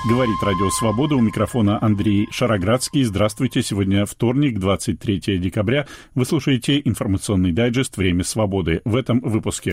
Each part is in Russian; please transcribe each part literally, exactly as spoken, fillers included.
Говорит Радио Свобода, у микрофона Андрей Шароградский. Здравствуйте. Сегодня вторник, двадцать третьего декабря. Вы слушаете информационный дайджест «Время свободы». В этом выпуске.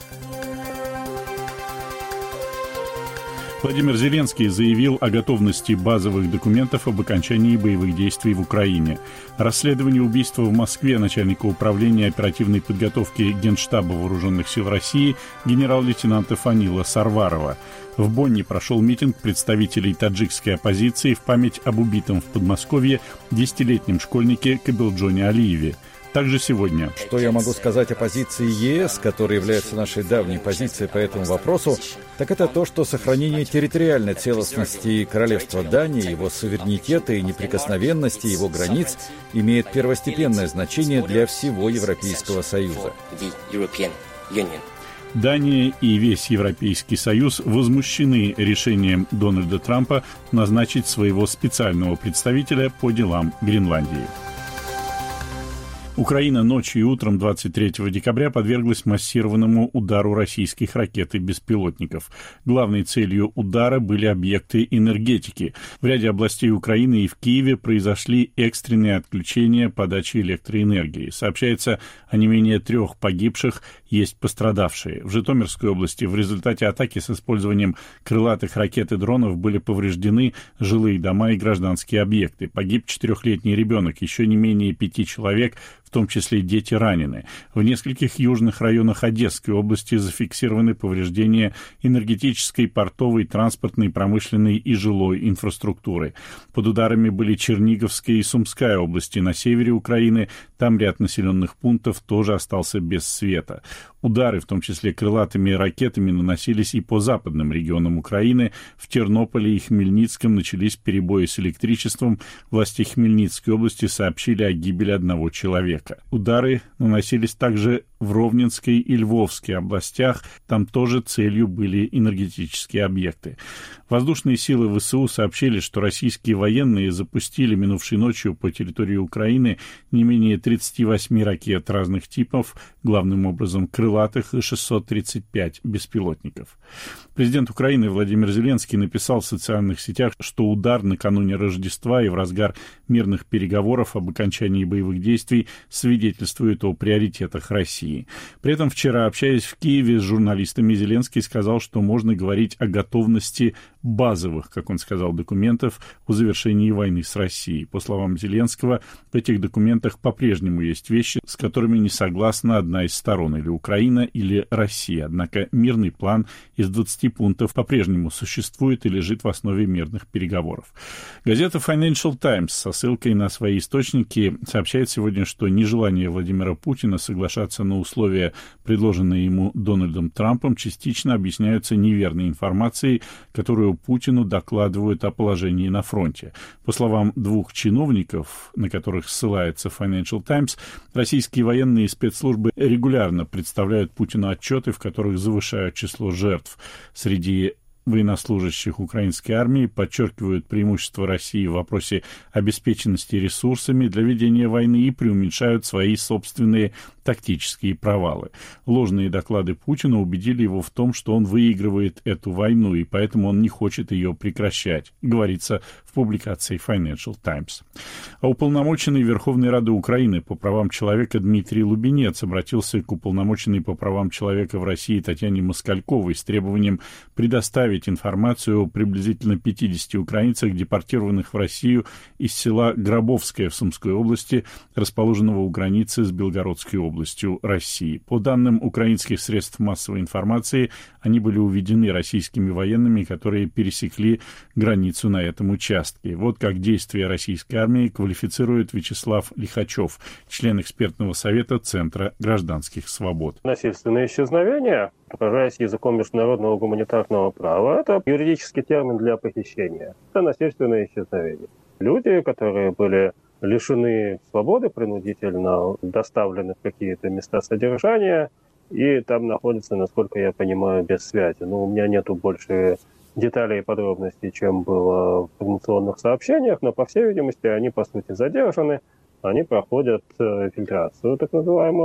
Владимир Зеленский заявил о готовности базовых документов об окончании боевых действий в Украине. Расследование убийства в Москве начальника управления оперативной подготовки Генштаба Вооруженных сил России генерал-лейтенанта Фанила Сарварова. В Бонне прошел митинг представителей таджикской оппозиции в память об убитом в Подмосковье десятилетнем школьнике Кабилджоне Алиеве. Также сегодня. Что я могу сказать о позиции ЕС, которая является нашей давней позицией по этому вопросу, так это то, что сохранение территориальной целостности Королевства Дании, его суверенитета и неприкосновенности его границ имеет первостепенное значение для всего Европейского Союза. Дания и весь Европейский Союз возмущены решением Дональда Трампа назначить своего специального представителя по делам Гренландии. Украина ночью и утром двадцать третьего декабря подверглась массированному удару российских ракет и беспилотников. Главной целью удара были объекты энергетики. В ряде областей Украины и в Киеве произошли экстренные отключения подачи электроэнергии. Сообщается о не менее трех погибших, есть пострадавшие. В Житомирской области в результате атаки с использованием крылатых ракет и дронов были повреждены жилые дома и гражданские объекты. Погиб четырехлетний ребенок, еще не менее пяти человек, в том числе дети, ранены. В нескольких южных районах Одесской области зафиксированы повреждения энергетической, портовой, транспортной, промышленной и жилой инфраструктуры. Под ударами были Черниговская и Сумская области. На севере Украины там ряд населенных пунктов тоже остался без света. Удары, в том числе крылатыми ракетами, наносились и по западным регионам Украины. В Тернополе и Хмельницком начались перебои с электричеством. Власти Хмельницкой области сообщили о гибели одного человека. Удары наносились также в Ровненской и Львовской областях. Там тоже целью были энергетические объекты. Воздушные силы ВСУ сообщили, что российские военные запустили минувшей ночью по территории Украины не менее тридцати восьми ракет разных типов, главным образом крылатых, и шестьсот тридцать пять беспилотников. Президент Украины Владимир Зеленский написал в социальных сетях, что удар накануне Рождества и в разгар мирных переговоров об окончании боевых действий свидетельствует о приоритетах России. При этом вчера, общаясь в Киеве с журналистами, Зеленский сказал, что можно говорить о готовности базовых, как он сказал, документов о завершении войны с Россией. По словам Зеленского, в этих документах по-прежнему есть вещи, с которыми не согласна одна из сторон, или Украина, или Россия. Однако мирный план из двадцати пунктов по-прежнему существует и лежит в основе мирных переговоров. Газета Financial Times со ссылкой на свои источники сообщает сегодня, что нежелание Владимира Путина соглашаться на условия, предложенные ему Дональдом Трампом, частично объясняются неверной информацией, которую Путину докладывают о положении на фронте. По словам двух чиновников, на которых ссылается Financial Times, российские военные и спецслужбы регулярно представляют Путину отчеты, в которых завышают число жертв. Среди военнослужащих украинской армии подчеркивают преимущество России в вопросе обеспеченности ресурсами для ведения войны и преуменьшают свои собственные тактические провалы. Ложные доклады Путина убедили его в том, что он выигрывает эту войну, и поэтому он не хочет ее прекращать, говорится в публикации Financial Times. А уполномоченный Верховной Рады Украины по правам человека Дмитрий Лубенец обратился к уполномоченной по правам человека в России Татьяне Москальковой с требованием предоставить информацию о приблизительно пятидесяти украинцах, депортированных в Россию из села Гробовское в Сумской области, расположенного у границы с Белгородской областью России. По данным украинских средств массовой информации, они были уведены российскими военными, которые пересекли границу на этом участке. Вот как действия российской армии квалифицирует Вячеслав Лихачев, член экспертного совета Центра гражданских свобод. Насильственное исчезновение, выражаясь языком международного гуманитарного права, это юридический термин для похищения. Это насильственное исчезновение. Люди, которые были лишены свободы, принудительно доставлены в какие-то места содержания, и там находятся, насколько я понимаю, без связи. Но у меня нету больше деталей и подробностей, чем было в информационных сообщениях, но, по всей видимости, они, по сути, задержаны, они проходят фильтрацию, так называемую,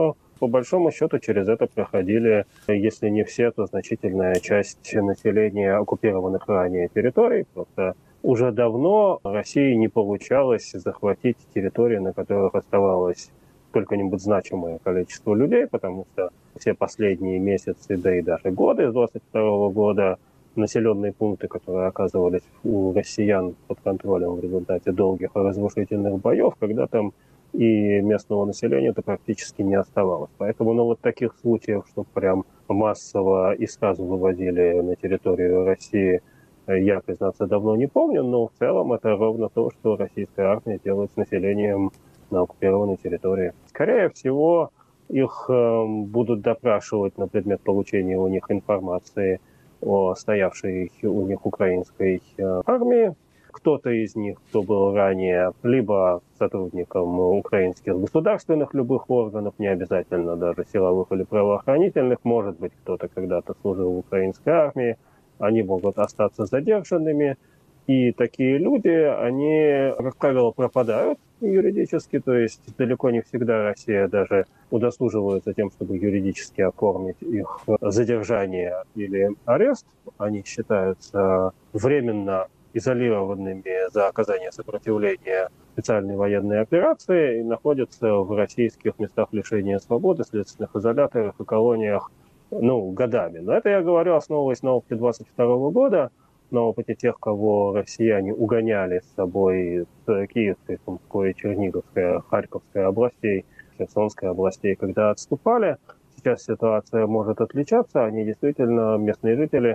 по большому счету через это проходили, если не все, то значительная часть населения оккупированных ранее территорий. Просто уже давно России не получалось захватить территории, на которых оставалось сколько-нибудь значимое количество людей, потому что все последние месяцы, да и даже годы с двадцать второго года населенные пункты, которые оказывались у россиян под контролем в результате долгих и разрушительных боев, когда там и местного населения-то практически не оставалось. Поэтому ну, вот таких случаев, что прям массово и сразу вывозили на территорию России, я, признаться, давно не помню, но в целом это ровно то, что российская армия делает с населением на оккупированной территории. Скорее всего, их э, будут допрашивать на предмет получения у них информации о стоявшей у них украинской э, армии. Кто-то из них, кто был ранее либо сотрудником украинских государственных любых органов, не обязательно даже силовых или правоохранительных, может быть, кто-то когда-то служил в украинской армии, они могут остаться задержанными. И такие люди, они, как правило, пропадают юридически, то есть далеко не всегда Россия даже удосуживается тем, чтобы юридически оформить их задержание или арест. Они считаются временно изолированными за оказание сопротивления специальной военной операции и находятся в российских местах лишения свободы, следственных изоляторах и колониях, ну, годами. Но это я говорю, основываясь на опыте двадцать второго года, на опыте тех, кого россияне угоняли с собой с Киевской, Сумской, Черниговской, Харьковской областей, Херсонской областей, когда отступали. Сейчас ситуация может отличаться. Они действительно, местные жители,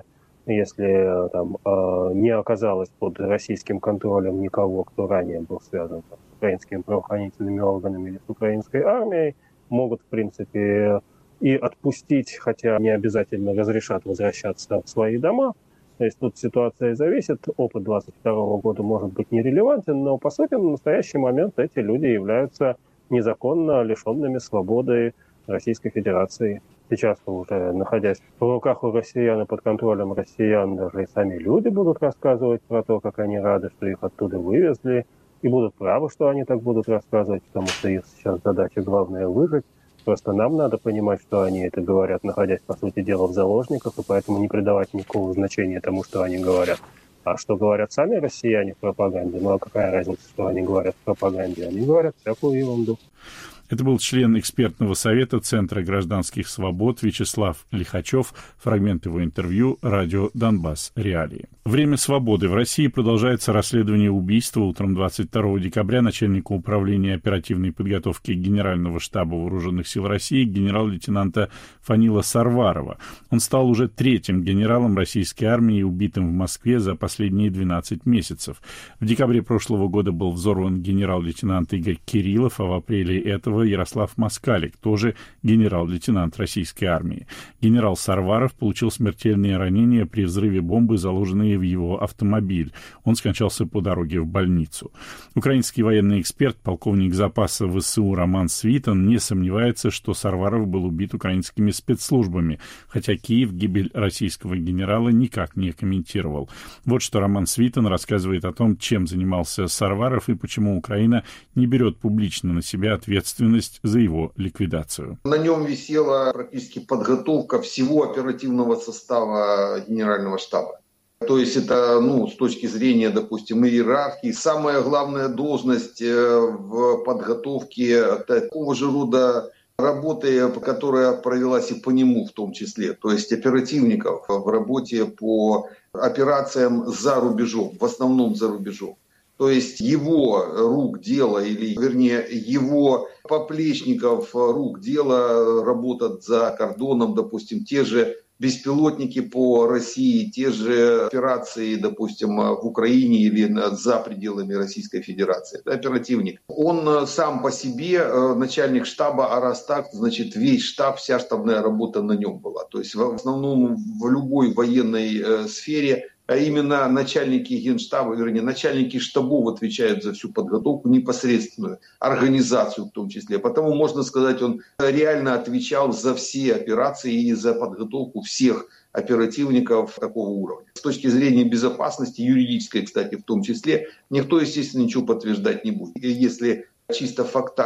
если там не оказалось под российским контролем никого, кто ранее был связан там, с украинскими правоохранительными органами или с украинской армией, могут, в принципе, и отпустить, хотя не обязательно разрешат возвращаться в свои дома. То есть тут ситуация зависит. Опыт двадцать второго года может быть нерелевантен, но, по сути, на настоящий момент эти люди являются незаконно лишенными свободы Российской Федерации. Сейчас, уже находясь в руках у россиян и под контролем россиян, даже и сами люди будут рассказывать про то, как они рады, что их оттуда вывезли, и будут правы, что они так будут рассказывать, потому что их сейчас задача главная выжить. Просто нам надо понимать, что они это говорят, находясь, по сути дела, в заложниках, и поэтому не придавать никакого значения тому, что они говорят. А что говорят сами россияне в пропаганде? Ну а какая разница, что они говорят в пропаганде? Они говорят всякую ерунду. Это был член экспертного совета Центра гражданских свобод Вячеслав Лихачев. Фрагмент его интервью «Радио Донбасс. Реалии». Время свободы. В России продолжается расследование убийства. Утром двадцать второго декабря начальника управления оперативной подготовки Генерального штаба Вооруженных сил России генерал-лейтенанта Фанила Сарварова. Он стал уже третьим генералом российской армии, убитым в Москве за последние двенадцать месяцев. В декабре прошлого года был взорван генерал-лейтенант Игорь Кириллов, а в апреле этого Ярослав Москалик, тоже генерал-лейтенант российской армии. Генерал Сарваров получил смертельные ранения при взрыве бомбы, заложенной в его автомобиль. Он скончался по дороге в больницу. Украинский военный эксперт, полковник запаса ВСУ Роман Свитан, не сомневается, что Сарваров был убит украинскими спецслужбами, хотя Киев гибель российского генерала никак не комментировал. Вот что Роман Свитан рассказывает о том, чем занимался Сарваров и почему Украина не берет публично на себя ответственность за его ликвидацию. На нем висела практически подготовка всего оперативного состава Генерального штаба. То есть это, ну, с точки зрения, допустим, иерархии, самая главная должность в подготовке такого же рода работы, которая провелась и по нему в том числе. То есть оперативников в работе по операциям за рубежом, в основном за рубежом. То есть его рук дело, или вернее его поплечников рук дело работать за кордоном, допустим, те же беспилотники по России, те же операции, допустим, в Украине или за пределами Российской Федерации. Это оперативник. Он сам по себе начальник штаба, а раз так, значит, весь штаб, вся штабная работа на нем была. То есть в основном в любой военной сфере а именно начальники генштаба, вернее, начальники штабов отвечают за всю подготовку, непосредственную организацию в том числе. Потому, можно сказать, он реально отвечал за все операции и за подготовку всех оперативников такого уровня. С точки зрения безопасности, юридической, кстати, в том числе, никто, естественно, ничего подтверждать не будет. И если чисто фактаж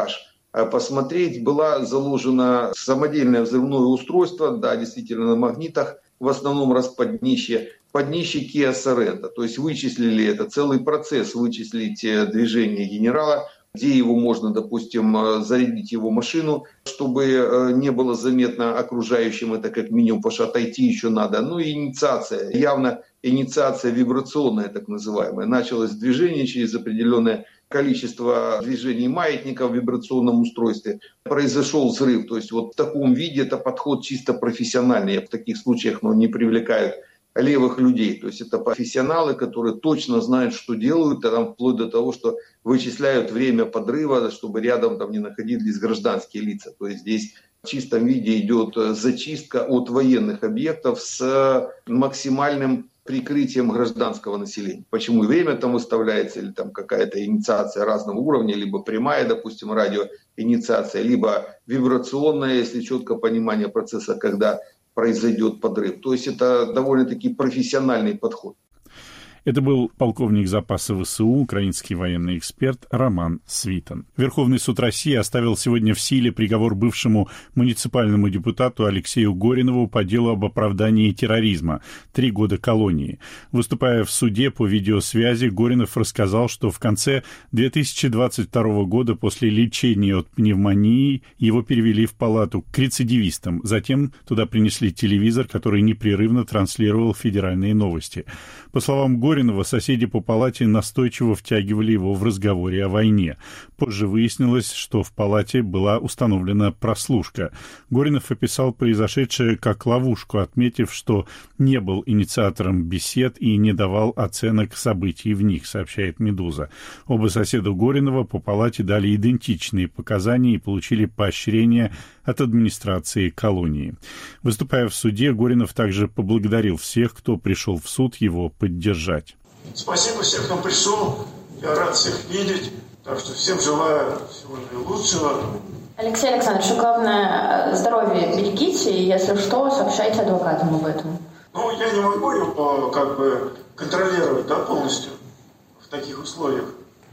посмотреть, была заложена самодельное взрывное устройство, да, действительно на магнитах, в основном расподнище, поднище Kia Sorento. То есть вычислили это, целый процесс вычислить движение генерала, где его можно, допустим, зарядить его машину, чтобы не было заметно окружающим, это как минимум, потому что отойти еще надо. Ну и инициация, явно инициация вибрационная, так называемая. Началось движение через определенное количество движений маятников в вибрационном устройстве. Произошел взрыв. То есть вот в таком виде это подход чисто профессиональный. В таких случаях ну, не привлекают левых людей. То есть это профессионалы, которые точно знают, что делают, а там вплоть до того, что вычисляют время подрыва, чтобы рядом там не находились гражданские лица. То есть здесь в чистом виде идет зачистка от военных объектов с максимальным прикрытием гражданского населения. Почему время там выставляется, или там какая-то инициация разного уровня, либо прямая, допустим, радиоинициация, либо вибрационная, если четко понимание процесса, когда произойдет подрыв. То есть это довольно-таки профессиональный подход. Это был полковник запаса ВСУ, украинский военный эксперт Роман Свитан. Верховный суд России оставил сегодня в силе приговор бывшему муниципальному депутату Алексею Горинову по делу об оправдании терроризма «Три года колонии». Выступая в суде по видеосвязи, Горинов рассказал, что в конце две тысячи двадцать второго года после лечения от пневмонии его перевели в палату к рецидивистам. Затем туда принесли телевизор, который непрерывно транслировал федеральные новости. По словам Горинова, соседи по палате настойчиво втягивали его в разговоре о войне. Позже выяснилось, что в палате была установлена прослушка. Горинов описал произошедшее как ловушку, отметив, что не был инициатором бесед и не давал оценок событий в них, сообщает «Медуза». Оба соседа Горинова по палате дали идентичные показания и получили поощрение от администрации колонии. Выступая в суде, Горинов также поблагодарил всех, кто пришел в суд его поддержать. Спасибо всем, кто пришел. Я рад всех видеть. Так что всем желаю всего наилучшего. Алексей Александрович, главное, здоровье берегите, и если что, сообщайте адвокатам об этом. Ну, я не могу его как бы контролировать, да, полностью в таких условиях.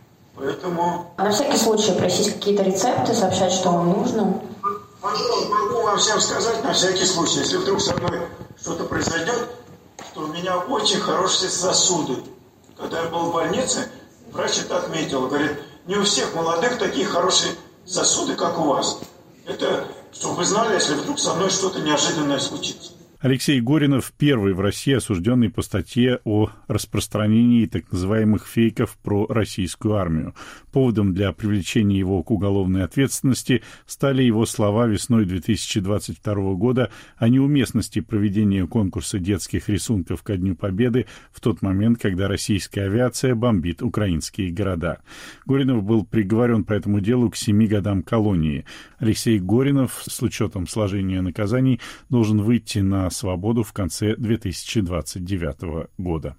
Поэтому... На всякий случай просить какие-то рецепты, сообщать, что вам нужно. Могу, могу вам всем сказать на всякий случай, если вдруг со мной что-то произойдет, что у меня очень хорошие сосуды. Когда я был в больнице, врач это отметил. Говорит, не у всех молодых такие хорошие сосуды, как у вас. Это, чтобы вы знали, если вдруг со мной что-то неожиданное случится. Алексей Горинов первый в России осужденный по статье о распространении так называемых фейков про российскую армию. Поводом для привлечения его к уголовной ответственности стали его слова весной две тысячи двадцать второго года о неуместности проведения конкурса детских рисунков ко Дню Победы в тот момент, когда российская авиация бомбит украинские города. Горинов был приговорен по этому делу к семи годам колонии. Алексей Горинов с учетом сложения наказаний должен выйти на свободу в конце две тысячи двадцать девятого года.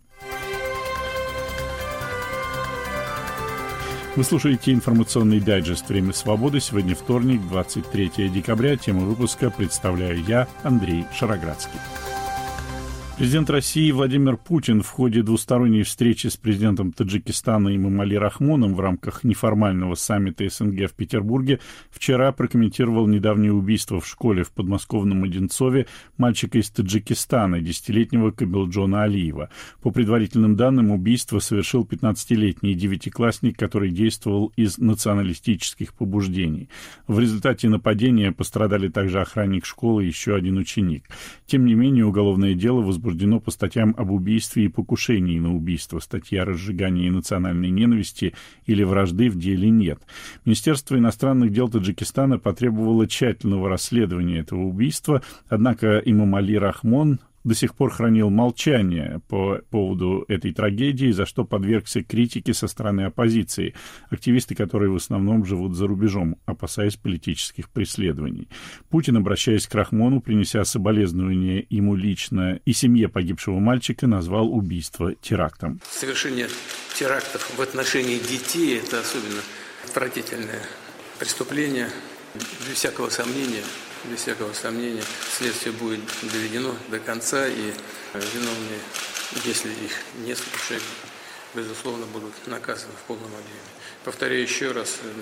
Вы слушаете информационный дайджест «Время свободы». Сегодня вторник, двадцать третьего декабря. Тему выпуска представляю я, Андрей Шароградский. Президент России Владимир Путин в ходе двусторонней встречи с президентом Таджикистана Эмомали Рахмоном в рамках неформального саммита СНГ в Петербурге вчера прокомментировал недавнее убийство в школе в подмосковном Одинцове мальчика из Таджикистана, десятилетнего Кабилджона Алиева. По предварительным данным, убийство совершил пятнадцатилетний девятиклассник, который действовал из националистических побуждений. В результате нападения пострадали также охранник школы и еще один ученик. Тем не менее, уголовное дело возбуждено по статьям об убийстве и покушении на убийство. Статьи о разжигании национальной ненависти или вражды в деле нет. Министерство иностранных дел Таджикистана потребовало тщательного расследования этого убийства, однако Эмомали Рахмон до сих пор хранил молчание по поводу этой трагедии, за что подвергся критике со стороны оппозиции, активисты, которые в основном живут за рубежом, опасаясь политических преследований. Путин, обращаясь к Рахмону, принеся соболезнования ему лично и семье погибшего мальчика, назвал убийство терактом. Совершение терактов в отношении детей – это особенно отвратительное преступление, без всякого сомнения. Без всякого сомнения, следствие будет доведено до конца, и виновные, если их несколько человек, безусловно, будут наказаны в полном объеме. Повторяю еще раз, мне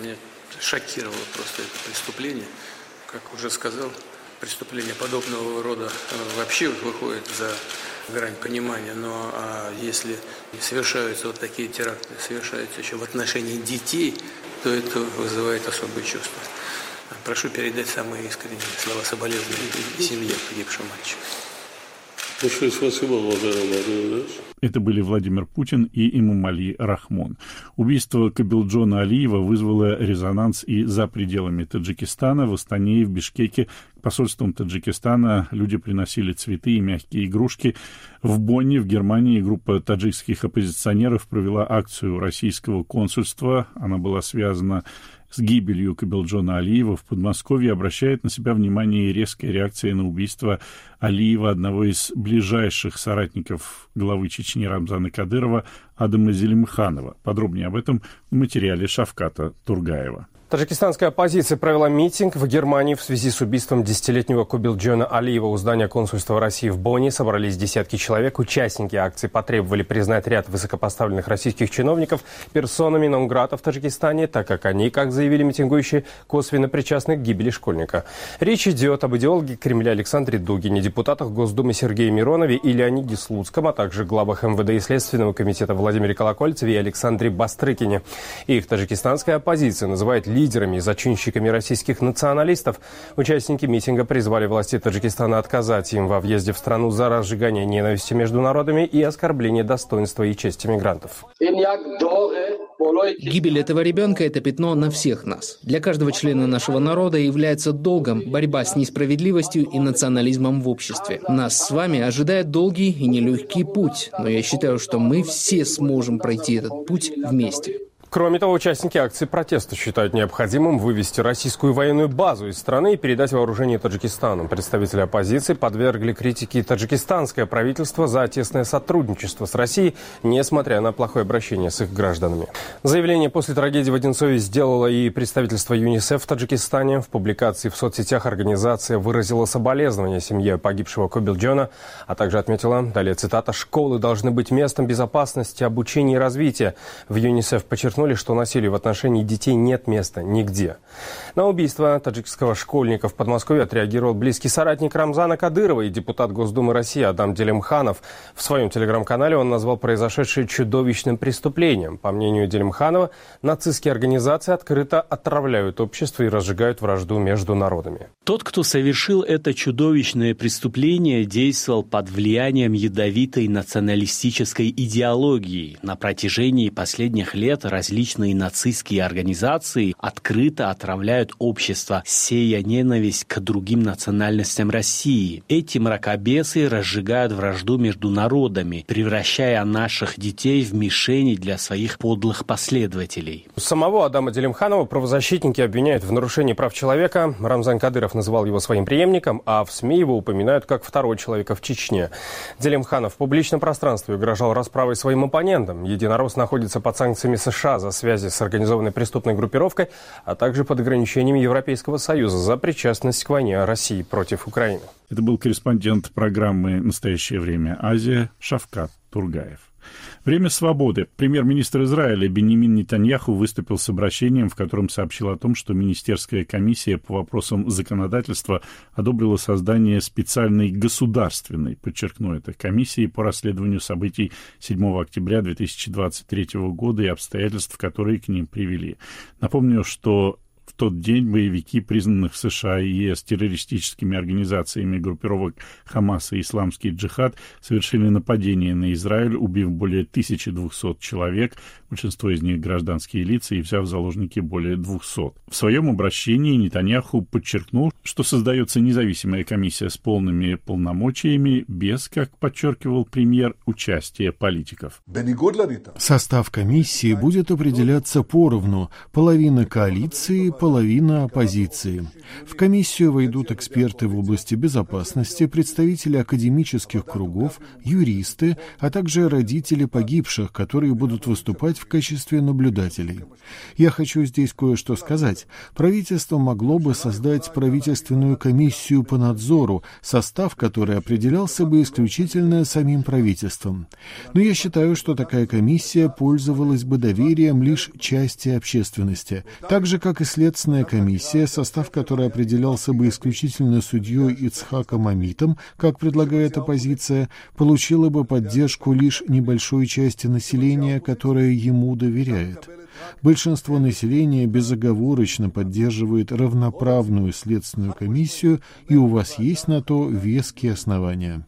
шокировало просто это преступление. Как уже сказал, преступление подобного рода вообще выходит за грань понимания, но а если совершаются вот такие теракты, совершаются еще в отношении детей, то это вызывает особые чувства. Прошу передать самые искренние слова соболезнования семье погибшего мальчика. Большое спасибо, уважаемый Владимир Ильич. Это были Владимир Путин и Эмомали Рахмон. Убийство Кабилджона Алиева вызвало резонанс и за пределами Таджикистана. В Астане и в Бишкеке к посольствам Таджикистана люди приносили цветы и мягкие игрушки. В Бонне, в Германии, группа таджикских оппозиционеров провела акцию российского консульства. Она была связана с гибелью Кабилджона Алиева. В Подмосковье обращает на себя внимание и резкая реакция на убийство Алиева, одного из ближайших соратников главы Чечни Рамзана Кадырова, Адама Зелимханова. Подробнее об этом в материале Шавката Тургаева. Таджикистанская оппозиция провела митинг в Германии в связи с убийством десятилетнего Кабилджона Алиева. У здания консульства России в Бонне собрались десятки человек. Участники акции потребовали признать ряд высокопоставленных российских чиновников персонами нон-грата в Таджикистане, так как они, как заявили митингующие, косвенно причастны к гибели школьника. Речь идет об идеологе Кремля Александре Дугине, депутатах Госдумы Сергее Миронове и Леониде Слуцком, а также главах эм вэ дэ и Следственного комитета Владимире Колокольцеве и Александре Бастрыкине. Их таджикистанская оппозиция называет лидерами и зачинщиками российских националистов. Участники митинга призвали власти Таджикистана отказать им во въезде в страну за разжигание ненависти между народами и оскорбление достоинства и чести мигрантов. Гибель этого ребенка – это пятно на всех нас. Для каждого члена нашего народа является долгом борьба с несправедливостью и национализмом в обществе. Нас с вами ожидает долгий и нелегкий путь, но я считаю, что мы все сможем пройти этот путь вместе. Кроме того, участники акции протеста считают необходимым вывести российскую военную базу из страны и передать вооружение Таджикистану. Представители оппозиции подвергли критике таджикистанское правительство за тесное сотрудничество с Россией, несмотря на плохое обращение с их гражданами. Заявление после трагедии в Одинцове сделало и представительство ЮНИСЕФ в Таджикистане. В публикации в соцсетях организация выразила соболезнования семье погибшего Кабилджона, а также отметила, далее цитата, «Школы должны быть местом безопасности, обучения и развития». В ЮНИСЕФ подчеркнули, что насилию в отношении детей нет места нигде. На убийство таджикского школьника в Подмосковье отреагировал близкий соратник Рамзана Кадырова и депутат Госдумы России Адам Делимханов. В своем телеграм-канале он назвал произошедшее чудовищным преступлением. По мнению Делимханова, нацистские организации открыто отравляют общество и разжигают вражду между народами. Тот, кто совершил это чудовищное преступление, действовал под влиянием ядовитой националистической идеологии. На протяжении последних лет различные нацистские организации открыто отравляют общество, сея ненависть к другим национальностям России. Эти мракобесы разжигают вражду между народами, превращая наших детей в мишени для своих подлых последователей. Самого Адама Делимханова правозащитники обвиняют в нарушении прав человека. Рамзан Кадыров называл его своим преемником, а в СМИ его упоминают как второго человека в Чечне. Делимханов в публичном пространстве угрожал расправой своим оппонентам. Единорос находится под санкциями США за связи с организованной преступной группировкой, а также под ограничениями Европейского Союза за причастность к войне России против Украины. Это был корреспондент программы «Настоящее время. Азия» Шавкат Тургаев. Время свободы. Премьер-министр Израиля Беньямин Нетаньяху выступил с обращением, в котором сообщил о том, что Министерская комиссия по вопросам законодательства одобрила создание специальной государственной, подчеркну это, комиссии по расследованию событий седьмого октября две тысячи двадцать третьего года и обстоятельств, которые к ним привели. Напомню, что в тот день боевики, признанных в США и ЕС террористическими организациями группировок Хамас и Исламский джихад, совершили нападение на Израиль, убив более тысячи двухсот человек, большинство из них гражданские лица, и взяв в заложники более двухсот. В своем обращении Нетаньяху подчеркнул, что создается независимая комиссия с полными полномочиями, без, как подчеркивал премьер, участия политиков. Состав комиссии будет определяться поровну. Половина коалиции, половина оппозиции. В комиссию войдут эксперты в области безопасности, представители академических кругов, юристы, а также родители погибших, которые будут выступать в качестве наблюдателей. Я хочу здесь кое-что сказать. Правительство могло бы создать правительственную комиссию по надзору, состав которой определялся бы исключительно самим правительством. Но я считаю, что такая комиссия пользовалась бы доверием лишь части общественности, так же, как и следственная комиссия, состав которой определялся бы исключительно судьей Ицхаком Амитом, как предлагает оппозиция, получила бы поддержку лишь небольшой части населения, которое ему доверяет. Большинство населения безоговорочно поддерживает равноправную следственную комиссию, и у вас есть на то веские основания.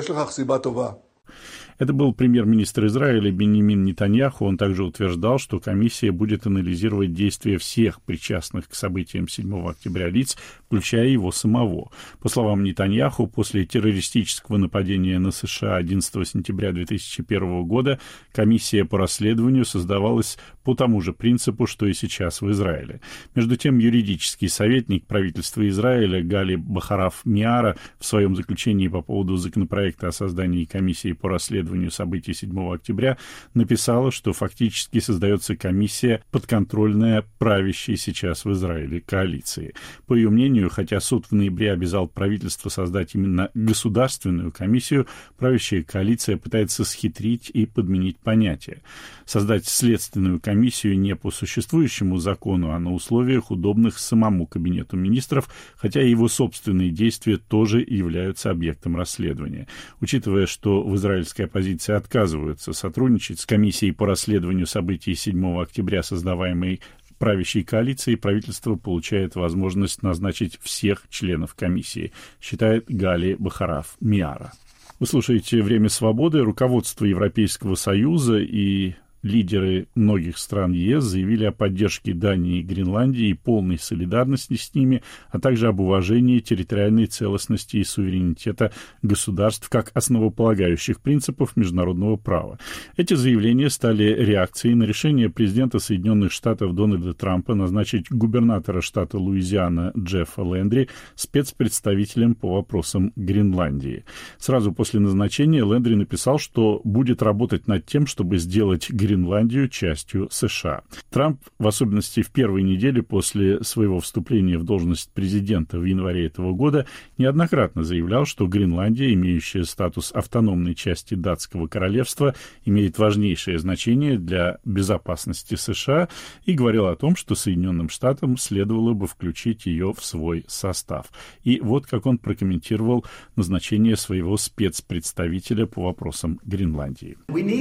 Это был премьер-министр Израиля Биньямин Нетаньяху. Он также утверждал, что комиссия будет анализировать действия всех причастных к событиям седьмого октября лиц, включая его самого. По словам Нетаньяху, после террористического нападения на США одиннадцатого сентября две тысячи первого года комиссия по расследованию создавалась по тому же принципу, что и сейчас в Израиле. Между тем, юридический советник правительства Израиля Гали Бахараф Миара в своем заключении по поводу законопроекта о создании комиссии по расследованию событий седьмого октября написала, что фактически создается комиссия, подконтрольная правящей сейчас в Израиле коалиции. По ее мнению, хотя суд в ноябре обязал правительство создать именно государственную комиссию, правящая коалиция пытается схитрить и подменить понятия. Создать следственную комиссию не по существующему закону, а на условиях, удобных самому кабинету министров, хотя и его собственные действия тоже являются объектом расследования. Учитывая, что в израильской оппозиции отказываются сотрудничать с комиссией по расследованию событий седьмого октября, создаваемой правящей коалицией, правительство получает возможность назначить всех членов комиссии, считает Гали Бахараф Миара. Вы слушаете «Время свободы». Руководство Европейского Союза и лидеры многих стран ЕС заявили о поддержке Дании и Гренландии и полной солидарности с ними, а также об уважении территориальной целостности и суверенитета государств как основополагающих принципов международного права. Эти заявления стали реакцией на решение президента Соединенных Штатов Дональда Трампа назначить губернатора штата Луизиана Джеффа Лэндри спецпредставителем по вопросам Гренландии. Сразу после назначения Лэндри написал, что будет работать над тем, чтобы сделать Гренландию Гренландию частью США. Трамп, в особенности в первой неделе после своего вступления в должность президента в январе этого года, неоднократно заявлял, что Гренландия, имеющая статус автономной части датского королевства, имеет важнейшее значение для безопасности США и говорил о том, что Соединенным Штатам следовало бы включить ее в свой состав. И вот как он прокомментировал назначение своего спецпредставителя по вопросам Гренландии.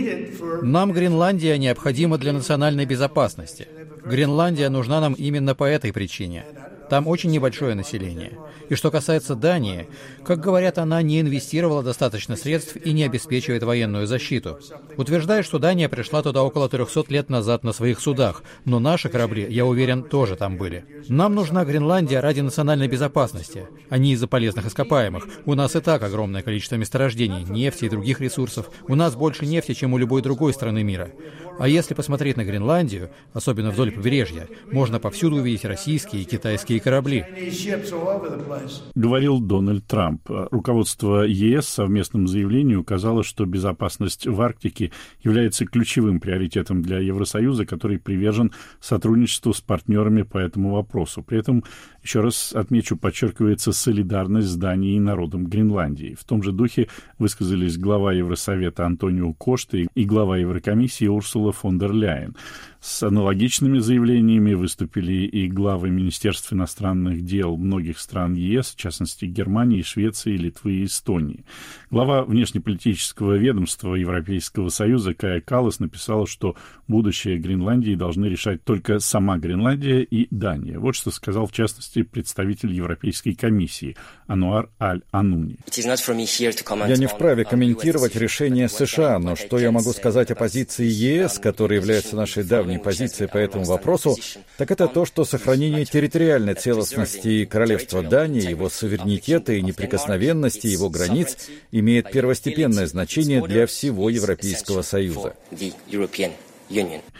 Нам Гренландия необходима для национальной безопасности. Гренландия нужна нам именно по этой причине. Там очень небольшое население. И что касается Дании, как говорят, она не инвестировала достаточно средств и не обеспечивает военную защиту. Утверждает, что Дания пришла туда около трехсот лет назад на своих судах, но наши корабли, я уверен, тоже там были. Нам нужна Гренландия ради национальной безопасности, а не из-за полезных ископаемых. У нас и так огромное количество месторождений, нефти и других ресурсов. У нас больше нефти, чем у любой другой страны мира. А если посмотреть на Гренландию, особенно вдоль побережья, можно повсюду увидеть российские и китайские корабли. Говорил Дональд Трамп. Руководство ЕС в совместном заявлении указало, что безопасность в Арктике является ключевым приоритетом для Евросоюза, который привержен сотрудничеству с партнерами по этому вопросу. При этом, еще раз отмечу, подчеркивается солидарность с Данией и народом Гренландии. В том же духе высказались глава Евросовета Антонио Кошта и глава Еврокомиссии Урсула фон дер Ляйен. С аналогичными заявлениями выступили и главы Министерств иностранных дел многих стран ЕС, в частности Германии, Швеции, Литвы и Эстонии. Глава внешнеполитического ведомства Европейского Союза Кая Каллас написала, что будущее Гренландии должны решать только сама Гренландия и Дания. Вот что сказал, в частности, представитель Европейской комиссии Ануар Аль-Ануни. Я не вправе комментировать решение США, но что я могу сказать о позиции ЕС, которая является нашей давней позиции по этому вопросу, так это то, что сохранение территориальной целостности Королевства Дании, его суверенитета и неприкосновенности его границ имеет первостепенное значение для всего Европейского Союза.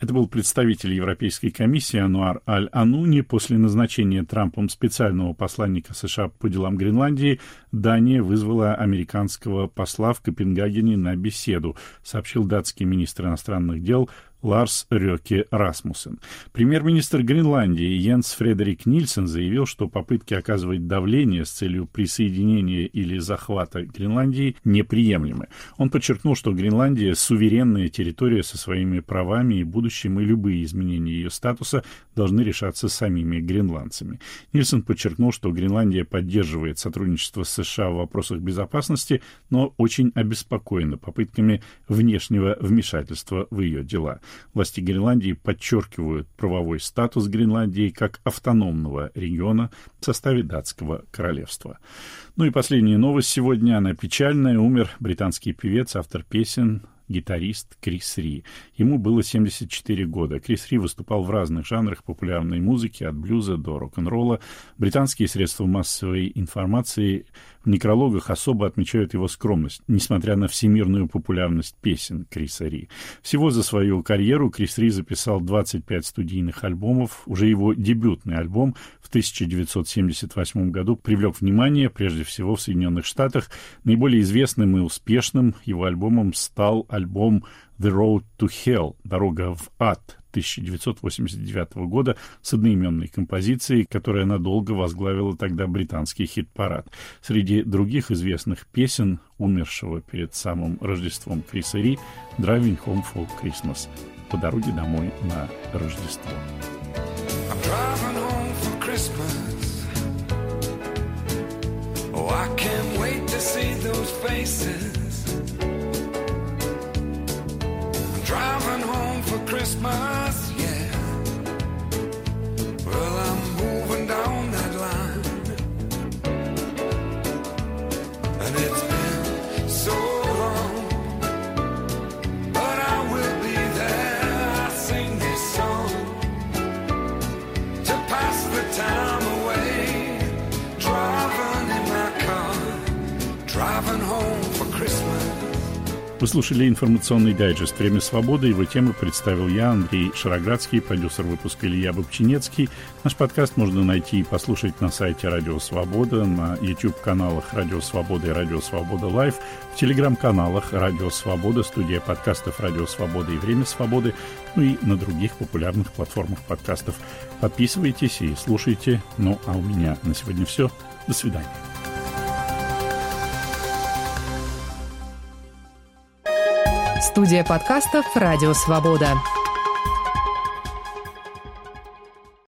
Это был представитель Европейской комиссии Ануар Аль-Ануни. После назначения Трампом специального посланника США по делам Гренландии Дания вызвала американского посла в Копенгагене на беседу, сообщил датский министр иностранных дел Ларс Рёке Расмуссен. Премьер-министр Гренландии Йенс Фредерик Нильсен заявил, что попытки оказывать давление с целью присоединения или захвата Гренландии неприемлемы. Он подчеркнул, что Гренландия – суверенная территория со своими правами и будущим, и любые изменения ее статуса должны решаться самими гренландцами. Нильсен подчеркнул, что Гренландия поддерживает сотрудничество с США в вопросах безопасности, но очень обеспокоена попытками внешнего вмешательства в ее дела. Власти Гренландии подчеркивают правовой статус Гренландии как автономного региона в составе датского королевства. Ну и последняя новость сегодня, она печальная. Умер британский певец, автор песен, гитарист Крис Ри. Ему было семьдесят четыре года. Крис Ри выступал в разных жанрах популярной музыки, от блюза до рок-н-ролла. Британские средства массовой информации в некрологах особо отмечают его скромность, несмотря на всемирную популярность песен Криса Ри. Всего за свою карьеру Крис Ри записал двадцать пять студийных альбомов. Уже его дебютный альбом в тысяча девятьсот семьдесят восьмом году привлек внимание, прежде всего в Соединенных Штатах. Наиболее известным и успешным его альбомом стал альбом «The Road to Hell» «Дорога в ад» тысяча девятьсот восемьдесят девятого года с одноименной композицией, которая надолго возглавила тогда британский хит-парад. Среди других известных песен умершего перед самым Рождеством Криса Ри «Driving Home for Christmas» «По дороге домой на Рождество». I'm driving home for Christmas. Oh, I can't wait to see those faces. I'm driving home for Christmas, yeah. Well, I'm moving down that line, and it's been so long, but I will be there. I sing this song to pass the time away, driving in my car, driving home for Christmas. Вы слушали информационный дайджест «Время свободы». Его темы представил я, Андрей Шароградский, продюсер выпуска Илья Бобчинецкий. Наш подкаст можно найти и послушать на сайте Радио Свобода, на YouTube-каналах Радио Свобода и Радио Свобода Лайв, в телеграм-каналах Радио Свобода, студия подкастов Радио Свобода и Время Свободы, ну и на других популярных платформах подкастов. Подписывайтесь и слушайте. Ну, а у меня на сегодня все. До свидания. Студия подкастов «Радио Свобода».